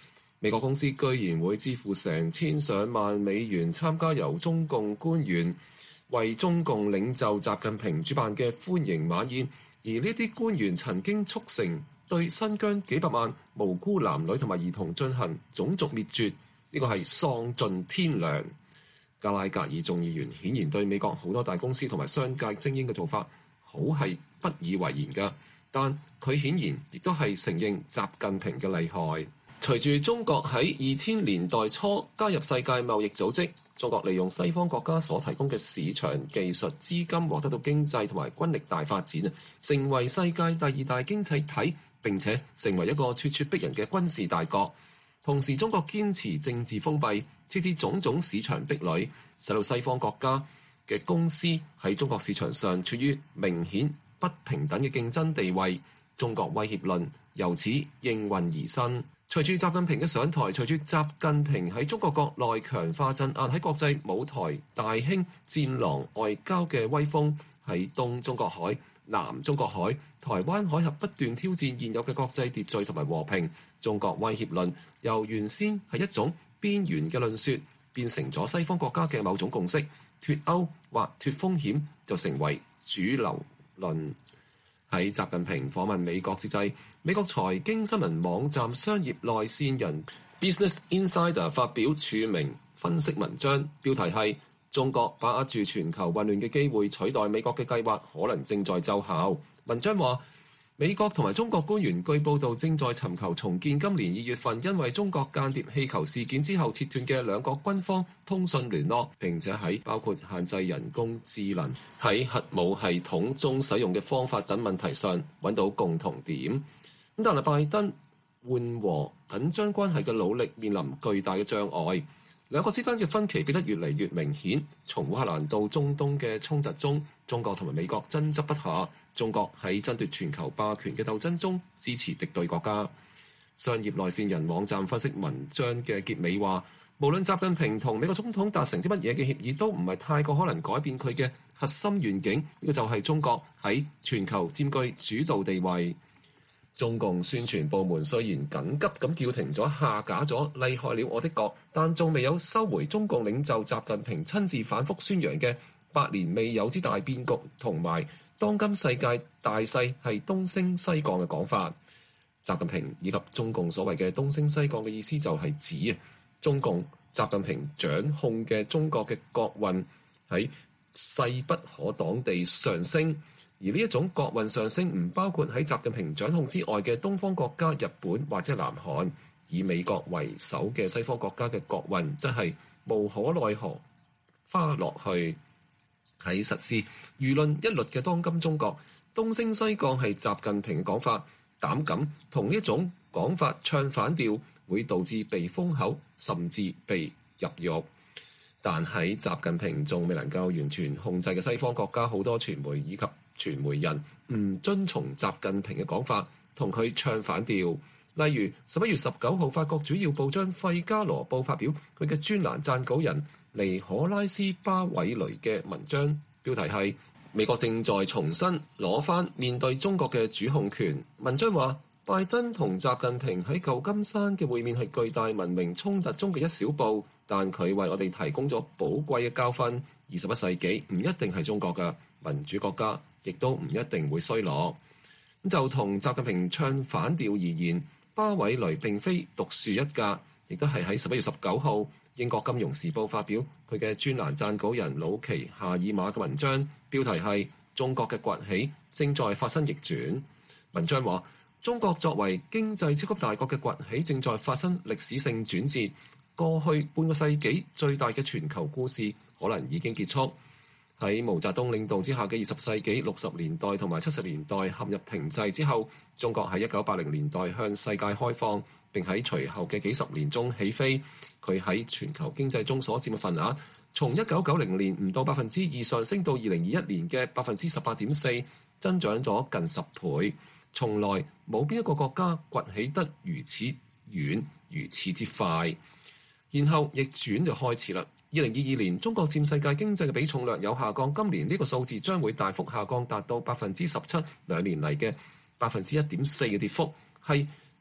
美國公司居然會支付成千上萬美元參加由中共官員為中共領袖習近平主辦嘅歡迎晚宴，而呢啲官員曾經促成對新疆幾百萬無辜男女同埋兒童進行種族滅絕，呢個係喪盡天良。加拉格爾眾議員顯然對美國好多大公司同埋商界精英嘅做法好係不以為然㗎，但佢顯然亦都係承認習近平嘅厲害。隨住中國喺2000年代初加入世界貿易組織，中國利用西方國家所提供嘅市場、技術、資金，獲得到經濟同埋軍力大發展，成為世界第2大經濟體，並且成為一個咄咄逼人嘅軍事大國。同時，中國堅持政治封閉，設置種種市場壁壘，使到西方國家嘅公司喺中國市場上處於明顯不平等嘅競爭地位。中國威脅論由此應運而生。隨住習近平嘅上台，隨住習近平喺中國國內強化鎮壓喺國際舞台大興戰狼外交嘅威風，喺東中國海、南中國海、台灣海峽不斷挑戰現有嘅國際秩序同埋和平。中國威脅論由原先係一種邊緣嘅論說，變成咗西方國家嘅某種共識。脫歐或脫風險就成為主流論。喺習近平訪問美國之際，美國財經新聞網站商業內線人 Business Insider 發表署名分析文章，標題係中國把握住全球混亂嘅機會，取代美國嘅計劃可能正在奏效。文章話，美國同埋中國官員據報道正在尋求重建今年2月份因為中國間諜氣球事件之後切斷嘅兩國軍方通訊聯絡，並且喺包括限制人工智能喺核武系統中使用嘅方法等問題上揾到共同點。但係拜登緩和緊張關係嘅努力面臨巨大嘅障礙，兩國之間嘅分歧變得越嚟越明顯。從烏克蘭到中東嘅衝突中，中國同埋美國爭執不下。中國喺爭奪全球霸權嘅鬥爭中支持敵對國家。商業內線人網站分析文章嘅結尾話，無論習近平同美國總統達成啲乜嘢嘅協議，都唔係太過可能改變佢嘅核心願景，呢個就係中國喺全球佔據主導地位。中共宣傳部門雖然緊急咁叫停咗下架咗厲害了我的國，但仲未有收回中共領袖習近平親自反覆宣揚嘅百年未有之大變局同埋當今世界大勢係東升西降嘅講法。習近平以及中共所謂嘅東升西降嘅意思就係指中共習近平掌控嘅中國嘅國運喺勢不可擋地上升，而呢一種國運上升唔包括喺習近平掌控之外嘅東方國家日本或者南韓，以美國為首嘅西方國家嘅國運則係無可奈何花落去。喺實施輿論一律嘅當今中國，東升西降係習近平嘅講法，膽敢同呢一種講法唱反調，會導致被封口，甚至被入獄。但喺習近平仲未能夠完全控制嘅西方國家，好多傳媒以及傳媒人唔遵從習近平嘅講法，同佢唱反調。例如11月19號，法國主要報章《費加羅報》發表佢嘅專欄撰稿人尼可拉斯巴韋雷嘅文章，標題係美國正在重新攞返面對中國嘅主控權。文章話，拜登同習近平喺舊金山嘅會面係巨大文明衝突中嘅一小步，但佢為我哋提供咗寶貴嘅教訓。21世紀唔一定係中國嘅民主國家，亦都唔一定會衰落。就同習近平唱反調而言，巴韋雷並非獨樹一格，亦都係喺11月19號英國金融時報發表佢嘅專欄撰稿人魯奇夏爾馬嘅文章，標題係中國嘅崛起正在發生逆轉。文章話，中國作為經濟超級大國嘅崛起正在發生歷史性轉折，過去半個世紀最大嘅全球故事可能已經結束。喺毛澤東領導之下嘅20世紀60年代同埋70年代陷入停滯之後，中國喺1980年代向世界開放，並喺隨後嘅幾十年中起飛。佢喺全球經濟中所佔嘅份額，從1990年唔到2%上升到2021年嘅18.4%，增長咗近10倍。從來冇邊一個國家崛起得如此遠、如此之快。然後逆轉就開始啦。2022年，中國佔世界經濟嘅比重略有下降，今年呢個數字將會大幅下降，達到17%，2年嚟嘅1.4%嘅跌幅，係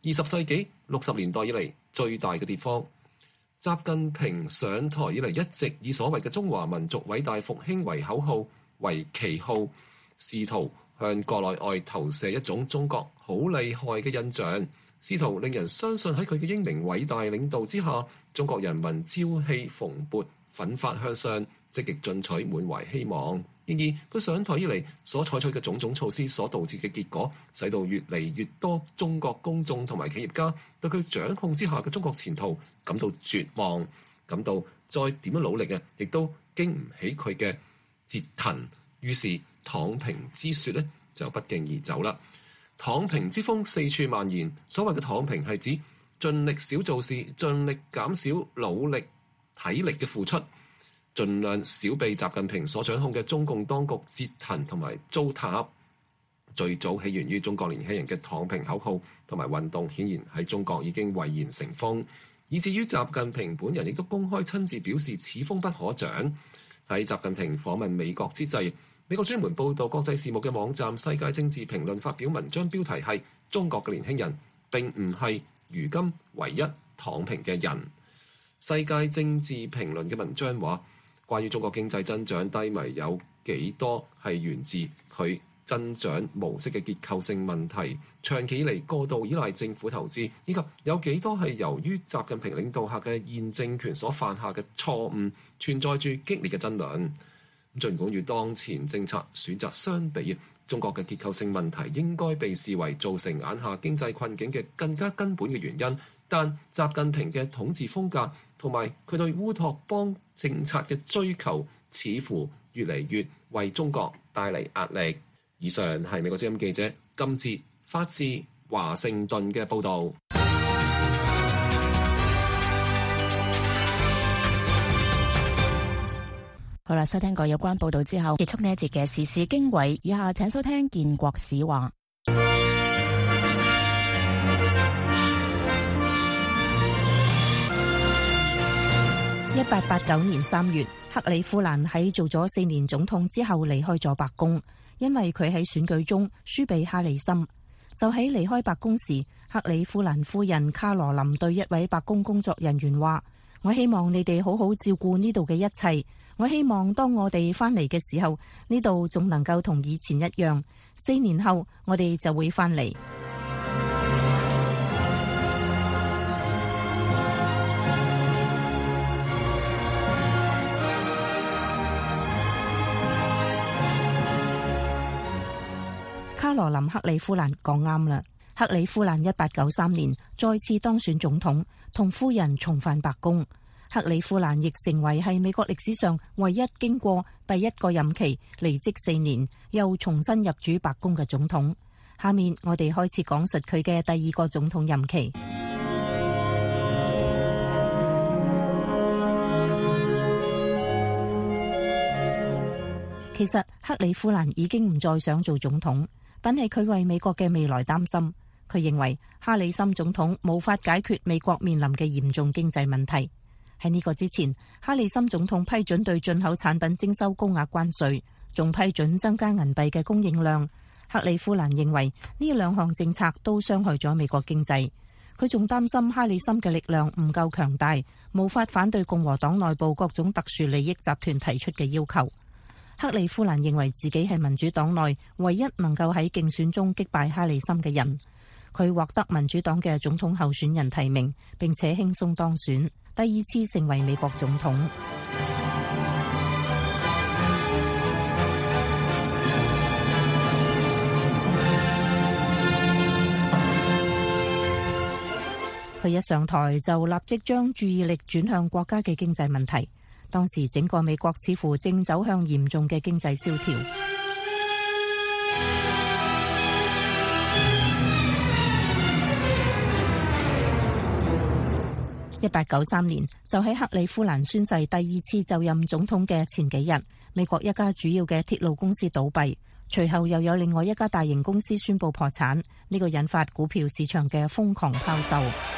20世紀60年代以嚟最大嘅跌幅。習近平上台以嚟一直以所謂嘅中華民族偉大復興為口號、為旗號，試圖向國內外投射一種中國好厲害嘅印象，試圖令人相信喺佢嘅英明偉大領導之下，中國人民朝氣蓬勃、奮發向上、積極進取、滿懷希望。然而，佢上台以嚟所採取嘅種種措施所導致嘅結果，使到越嚟越多中國公眾同埋企業家對佢掌控之下嘅中國前途感到絕望，感到再點樣努力嘅，亦都經唔起佢嘅折騰。於是躺平之説呢就不脛而走啦。躺平之風四處蔓延。所謂嘅躺平係指盡力少做事，盡力減少努力體力嘅付出，盡量少被習近平所掌控嘅中共當局折騰同埋糟蹋。最早起源於中國年輕人嘅躺平口號同埋運動，顯然喺中國已經蔚然成風，以至於習近平本人亦都公開親自表示此風不可長。喺習近平訪問美國之際，美國專門報導國際事務嘅網站《世界政治評論》發表文章，標題係《中國嘅年輕人並唔係如今唯一躺平嘅人》。世界政治評論嘅文章話，關於中國經濟增長低迷有幾多係源自佢增長模式嘅結構性問題，長期以嚟過度依賴政府投資，以及有幾多係由於習近平領導下嘅現政權所犯下嘅錯誤，存在住激烈嘅爭論。儘管與當前政策選擇相比，中國嘅結構性問題應該被視為造成眼下經濟困境嘅更加根本嘅原因，但習近平嘅統治風格同埋佢對烏托邦政策嘅追求，似乎越嚟越為中國帶嚟壓力。以上係美國之音記者金哲發自華盛頓嘅報導。 好啦，收聽過有關報導之後，結束呢一節嘅時事經緯。以下請收聽建國史話。1889年3月，克里夫蘭喺做咗4年總統之後離開咗白宮，因為佢喺選舉中輸俾哈里森。就喺離開白宮時，克里夫蘭夫人卡羅琳對一位白宮工作人員話：我希望你哋好好照顧呢度嘅一切。我希望當我哋翻嚟嘅時候，呢度仲能夠同以前一樣。4年後，我哋就會翻嚟。卡羅琳克里夫蘭講啱啦。克里夫蘭1893年再次當選總統，同夫人重返白宮。克里夫蘭亦成為係美國歷史上唯一經過第一個任期離職4年又重新入主白宮嘅總統。下面我哋開始講述佢嘅第二個總統任期。其實克里夫蘭已經唔再想做總統，但係佢為美國嘅未來擔心。佢認為哈里森總統無法解決美國面臨嘅嚴重經濟問題。喺呢個之前，哈里森總統批准對進口產品徵收高額關稅，仲批准增加銀幣嘅供應量。克里夫蘭認為呢兩項政策都傷害咗美國經濟。佢仲擔心哈里森嘅力量唔夠強大，無法反對共和黨內部各種特殊利益集團提出嘅要求。克里夫蘭認為自己係民主黨內唯一能夠喺競選中擊敗哈里森嘅人。佢獲得民主黨嘅總統候選人提名，並且輕鬆當選，第二次成為美國總統。佢一上台就立即將注意力轉向國家嘅經濟問題。當時整個美國似乎正走向嚴重嘅經濟蕭條。1893年，就喺克里夫蘭宣誓第二次就任總統嘅前幾日，美國一家主要嘅鐵路公司倒閉，隨後又有另外一家大型公司宣布破產，呢個引發股票市場嘅瘋狂拋售。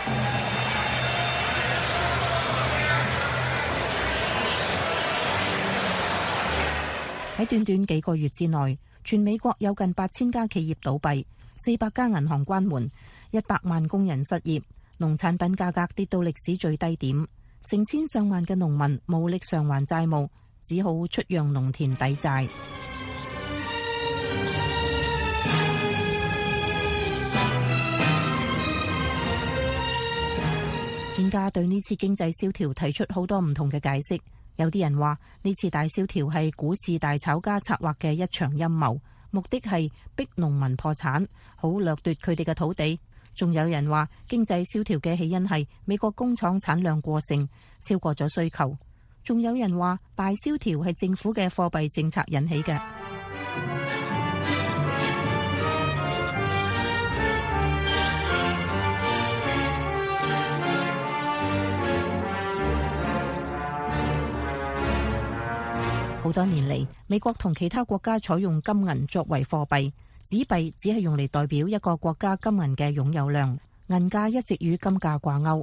喺短短幾個月之內，全美國有近8000家企業倒閉，400家銀行關門， 100萬工人失業，農產品價格跌到歷史最低點，成千上萬嘅農民無力償還債務，只好出讓農田抵債。專家對呢次經濟蕭條提出好多唔同嘅解釋，有啲人話呢次大蕭條係股市大炒家策劃嘅一場陰謀，目的係逼農民破產，好掠奪佢哋嘅土地。仲有人話經濟蕭條嘅起因係美國工廠產量過剩，超過咗需求。仲有人話大蕭條係政府嘅貨幣政策引起嘅。好多年嚟，美國同其他國家採用金銀作為貨幣，紙幣只係用嚟代表一個國家金銀嘅擁有量，銀價一直與金價掛鈎。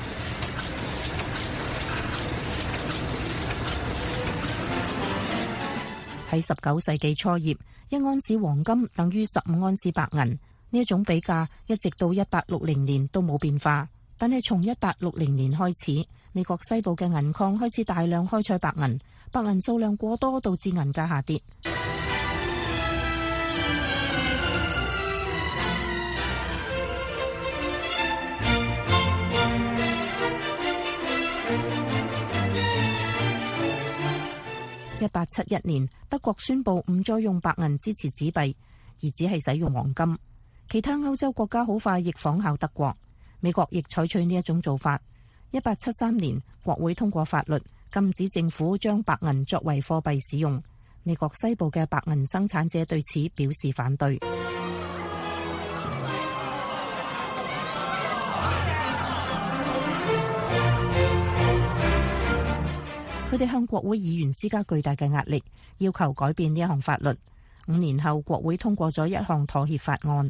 喺19世紀初葉，一安士黃金等於15安士白銀，呢一種比價一直到1860年都冇變化。但係從1860年開始，美國西部嘅銀礦開始大量開採白銀，白銀數量過多導致銀價下跌。1871年，德國宣布唔再用白銀支持紙幣，而只係使用黃金。其他歐洲國家好快亦仿效德國，美國亦採取呢一種做法。1873年，國會通過法律，禁止政府將白銀作為貨幣使用。美國西部嘅白銀生產者對此表示反對。佢哋向國會議員施加巨大嘅壓力，要求改變呢一項法律。5年後，國會通過咗一項妥協法案。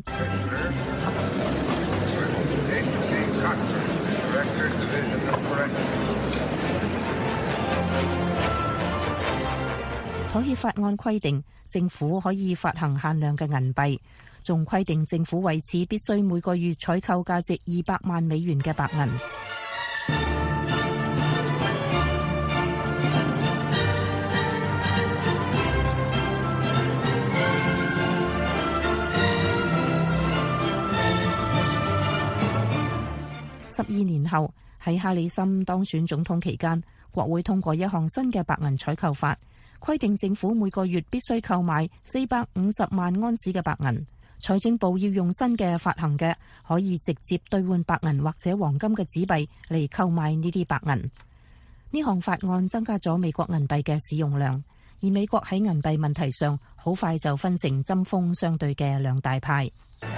妥協法案規定，政府可以發行限量嘅銀幣，仲規定政府為此必須每個月採購價值200萬美元嘅白銀。12年後，喺哈里森當選總統期間，國會通過一項新嘅白銀採購法，規定政府每個月必須購買450萬安士嘅白銀。財政部要用新嘅發行嘅可以直接兌換白銀或者黃金嘅紙幣嚟購買呢啲白銀。呢項法案增加咗美國銀幣嘅使用量，而美國喺銀幣問題上好快就分成針鋒相對嘅兩大派。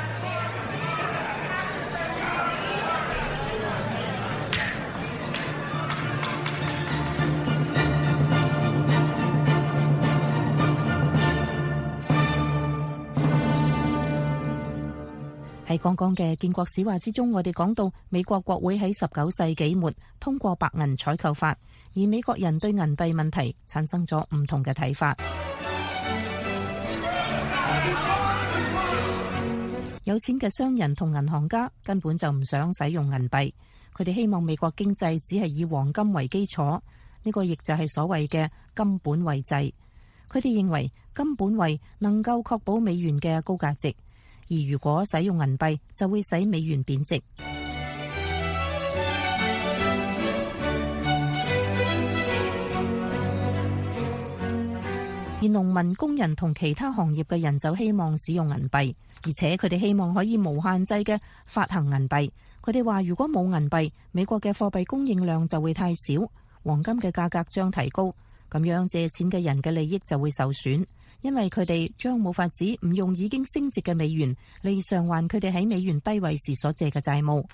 喺剛剛嘅建國史話之中，我哋講到美國國會喺19世紀末通過白銀採購法，而美國人對銀幣問題產生咗唔同嘅睇法。有錢嘅商人同銀行家根本就唔想使用銀幣，佢哋希望美國經濟只係以黃金為基礎，呢個亦就係所謂嘅金本位制。佢哋認為金本位能夠確保美元嘅高價值。而如果使用銀幣，就會使美元貶值。而農民、工人同其他行業嘅人就希望使用銀幣，而且佢哋希望可以無限制嘅發行銀幣。佢哋話，如果冇銀幣，美國嘅貨幣供應量就會太少，黃金嘅價格將提高，咁樣借錢嘅人嘅利益就會受損。因為佢哋將冇法子唔用已經升值嘅美元嚟償還佢哋喺美元低位時所借嘅債務。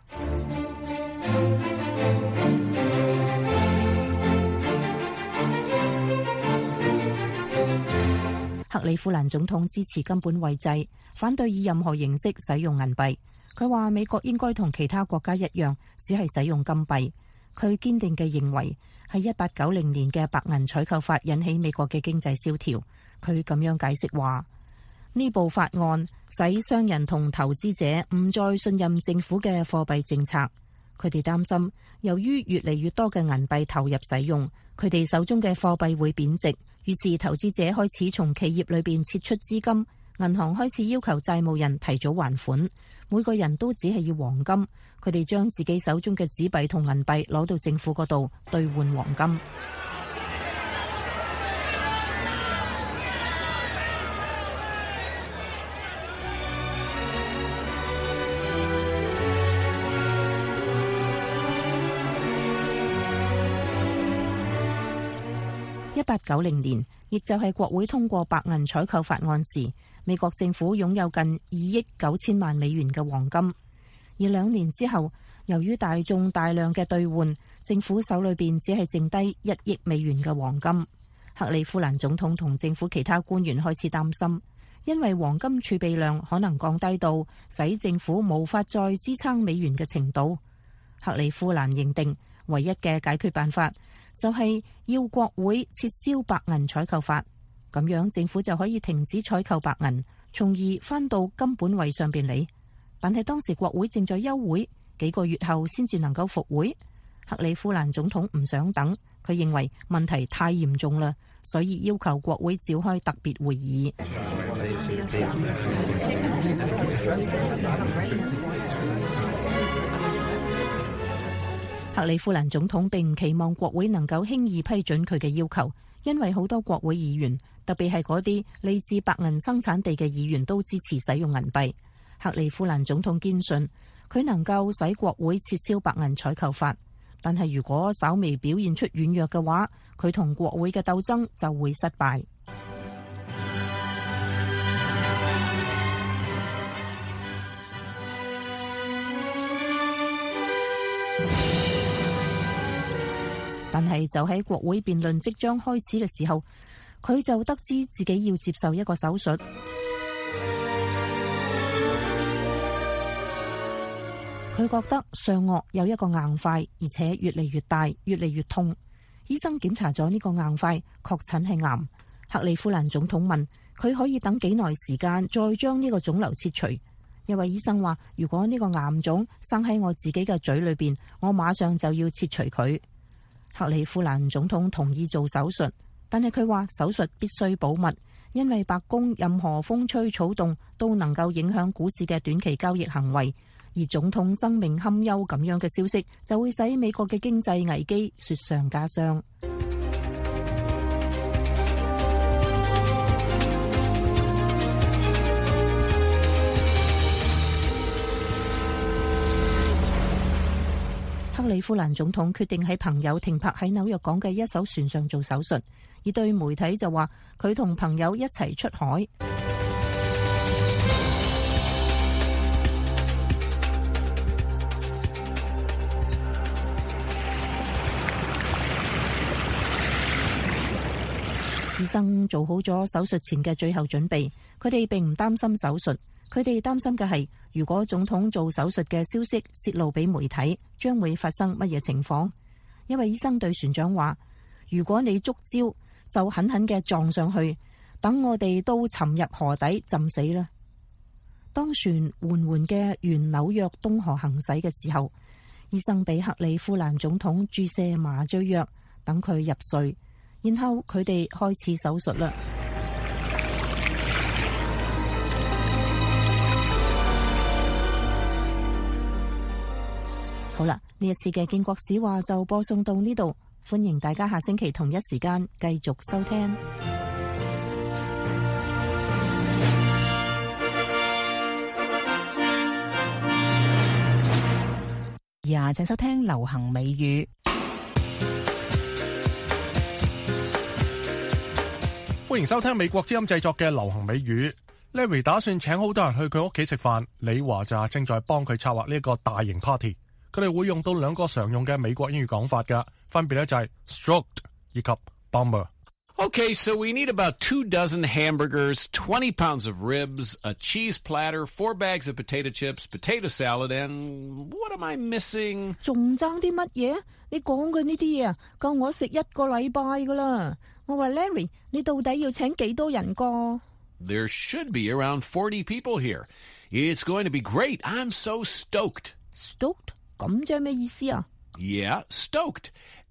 克里夫蘭總統支持金本位制，反對以任何形式使用銀幣。佢話美國應該同其他國家一樣，只係使用金幣。佢堅定嘅認為係1890年嘅白銀採購法引起美國嘅經濟蕭條。佢咁樣解釋話， 呢部法案使商人同投資者唔再信任政府嘅貨幣政策。佢哋擔心，由於越嚟越多嘅銀幣投入使用，佢哋手中嘅貨幣會貶值，於是投資者開始從企業裏邊撤出資金，銀行開始要求債務人提早還款。每個人都只係要黃金，佢哋將自己手中嘅紙幣同銀幣攞到政府嗰度兌換黃金。1890年，亦就係國會通過白銀採購法案時，美國政府擁有近2億9千萬美元嘅黃金。而2年之後，由於大眾大量嘅兌換，政府手裏邊只係剩低1億美元嘅黃金。克里夫蘭總統同政府其他官員開始擔心，因為黃金儲備量可能降低到使政府無法再支撐美元嘅程度。克里夫蘭認定唯一嘅解決辦法就係要國會撤銷白銀採購法，咁樣政府就可以停止採購白銀，從而返到金本位上邊嚟。但係當時國會正在休會，幾個月後先至能夠復會。克里夫蘭總統唔想等，佢認為問題太嚴重啦，所以要求國會召開特別會議。克里夫蘭總統並唔期望國會能夠輕易批准佢嘅要求，因為好多國會議員，特別係嗰啲嚟自白銀生產地嘅議員都支持使用銀幣。克里夫蘭總統堅信佢能夠使國會撤銷白銀採購法，但係如果稍微表現出軟弱嘅話，佢同國會嘅鬥爭就會失敗。但係就喺國會辯論即將開始嘅時候，佢就得知自己要接受一個手術。佢覺得上顎有一個硬塊，而且越嚟越大，越嚟越痛。醫生檢查咗呢個硬塊，確診係癌。克里夫蘭總統問佢可以等幾耐時間再將呢個腫瘤切除。一位醫生話，如果呢個癌腫生喺我自己嘅嘴裏邊，我馬上就要切除佢。克里夫蘭總統同意做手術，但係佢話手術必須保密，因為白宮任何風吹草動都能夠影響股市嘅短期交易行為，而總統生命堪憂咁樣嘅消息就會使美國嘅經濟危機雪上加霜。克里夫蘭總統決定喺朋友停泊喺紐約港嘅一艘船上做手術，而對媒體就話佢同朋友一齊出海。醫生做好咗手術前嘅最後準備，佢哋並唔擔心手術，佢哋擔心嘅係如果總統做手術嘅消息泄露俾媒體，將會發生乜嘢情況。一位醫生對船長話，如果你觸礁，就狠狠嘅撞上去，等我哋都沉入河底浸死啦。當船緩緩嘅沿紐約東河行駛嘅時候，醫生俾克里夫蘭總統注射麻醉藥，等佢入睡，然後佢哋開始手術啦。好啦，呢一次嘅建國史話就播送到呢度，歡迎大家下星期同一時間繼續收聽。 請收聽流行美語。 歡迎收聽美國之音製作嘅流行美語。Larry 打算請好多人去佢屋企食飯，李華就正在幫佢策劃呢一個大型 party。佢哋會用到兩個常用嘅美國英語講法㗎，分別咧就係 stroked 以及 bummer。 Okay, so we need about 24 hamburgers, 20 pounds of ribs, a cheese platter, 4 bags of potato chips, potato salad, and what am I missing? 仲爭啲乜嘢？你講嘅呢啲嘢啊，夠我食1個禮拜噶啦。我話 Larry， 你到底要請幾多人個？ There should be around 40 people here. It's going to be great. I'm so stoked. Stoked? 咁即係咩意思啊？ Yeah, stoked.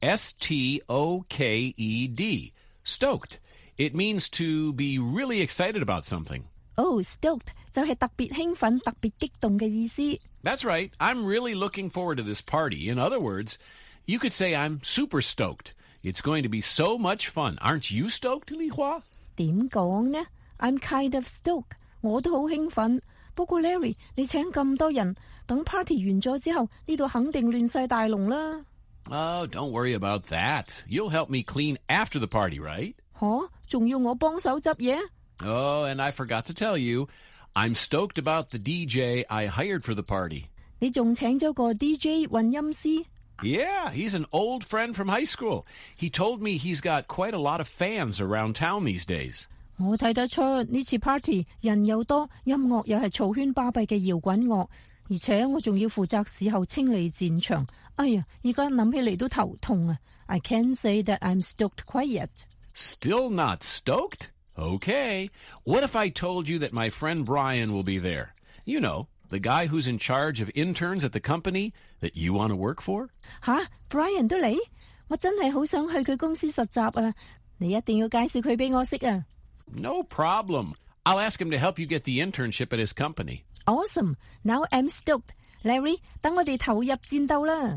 S-T-O-K-E-D. Stoked. It means to be really excited about something. Oh, stoked 就係特別興奮、特別激動嘅意思。 That's right. I'm really looking forward to this party. In other words, you could say I'm super stoked. It's going to be so much fun. Aren't you stoked, Li Hua? 點講呢？ I'm kind of stoked. 我都好興奮。不過 Larry， 你請咁多人，等 party 完咗之後，呢度肯定亂晒大龍啦。 Oh, don't worry about that. You'll help me clean after the party, right? 吓，仲要我幫手執嘢？ Oh, and I forgot to tell you, I'm stoked about the DJ I hired for the party. 你仲請咗個 DJ 混音師？ Yeah, he's an old friend from high school. He told me he's got quite a lot of fans around town these days. 我睇得出呢次 party 人又多，音樂又係嘈喧巴閉嘅搖滾樂，而且我仲要負責事後清理戰場。哎呀，而家諗起嚟都頭痛啊 ！I can't say that I'm stoked quite yet. Still not stoked? Okay. What if I told you that my friend Brian will be there? You know, the guy who's in charge of interns at the company that you want to work for? 吓 ，Brian 都嚟？我真係好想去佢公司實習啊！你一定要介紹佢俾我識啊！ No problem. I'll ask him to help you get the internship at his company. Awesome. Now I'm stoked. Larry, 等我哋投入戰鬥啦！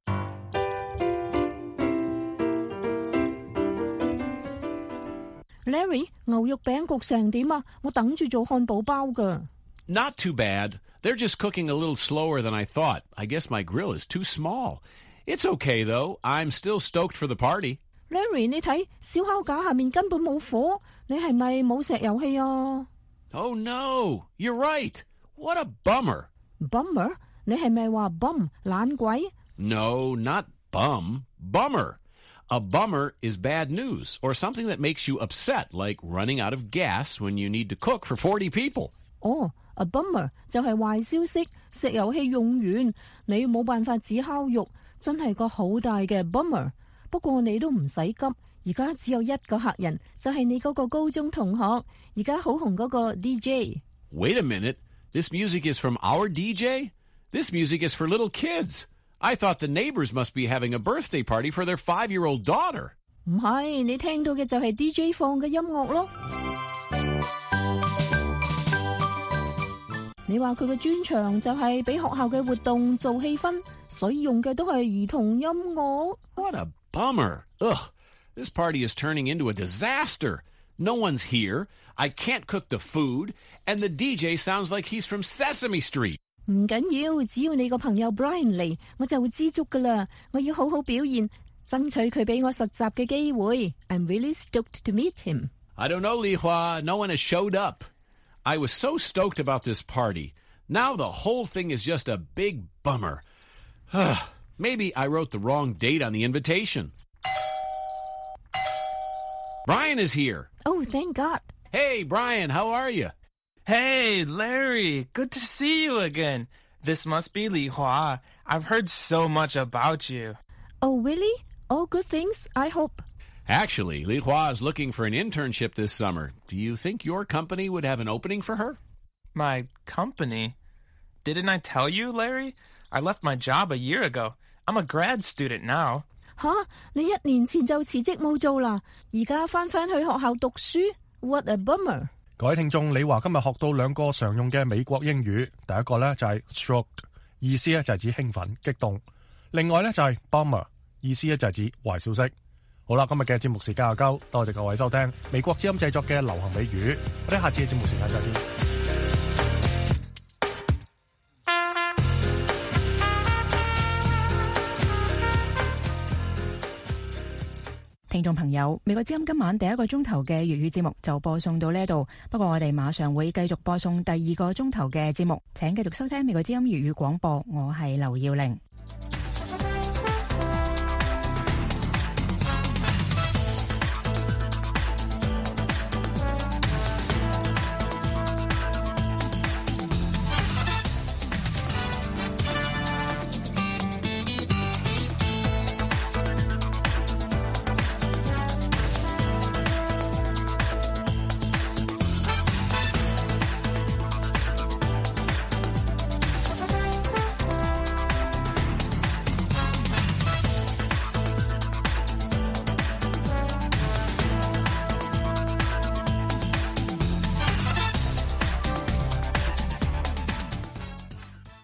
Larry， 牛肉餅焗成點啊？我等住做漢堡包㗎。 Not too bad. They're just cooking a little slower than I thought. I guess my grill is too small. It's okay, though. I'm still stoked for the party. Larry， 你睇燒烤架下面根本冇火，你係咪冇石油氣啊？ Oh, no. You're right. What a bummer. Bummer？ 你係咪話 bum 懶鬼？ No, not bum. Bummer. A bummer is bad news or something that makes you upset, like running out of gas when you need to cook for 40 people. 哦，a bummer 就係壞消息，石油氣用完，你冇辦法煮烤肉，真係個好大嘅 bummer。不過你都唔使急，而家只有一個客人，就係你嗰個高中同學，而家好紅嗰個 DJ。 Wait a minute. This music is from our DJ? This music is for little kids. I thought the neighbors must be having a birthday party for their 5-year-old daughter. 唔係，你聽到嘅就係 DJ 放嘅音樂咯。你話佢嘅專長就係俾學校嘅活動做氣氛，所以用嘅都係兒童音樂。 What a bummer. Ugh, this party is turning into a disaster. No one's here. I can't cook the food. And the DJ sounds like he's from Sesame Street. 唔緊要，只要你個朋友 Brian 嚟，我就會知足噶啦。我要好好表現，爭取佢俾我實習嘅機會。I'm really stoked to meet him. I don't know, Li Hua. No one has showed up. I was so stoked about this party. Now the whole thing is just a big bummer. Maybe I wrote the wrong date on the invitation. Brian is here. Oh, thank God. Hey, Brian, how are you? Hey, Larry. Good to see you again. This must be Li Hua. I've heard so much about you. Oh, really? All good things, I hope. Actually, Li Hua is looking for an internship this summer. Do you think your company would have an opening for her? My company? Didn't I tell you, Larry? I left my job a year ago. I'm a grad student now. 吓，你1年前就辭職冇做啦，而家返去學校讀書 ？What a bummer！ 各位聽眾，李華今日學到2個常用嘅美國英語，第一個呢就係 stoked， 意思呢就係指興奮、激動；另外呢就係 bummer， 意思呢就係指壞消息。好啦，今日嘅節目時間又夠，多謝各位收聽美國之音製作嘅流行美語，我哋下次嘅節目時間再見。 聽眾朋友，美國之音今晚第1個鐘頭嘅粵語節目就播送到呢度，不過我哋馬上會繼續播送第2個鐘頭嘅節目，請繼續收聽美國之音粵語廣播，我係劉耀玲。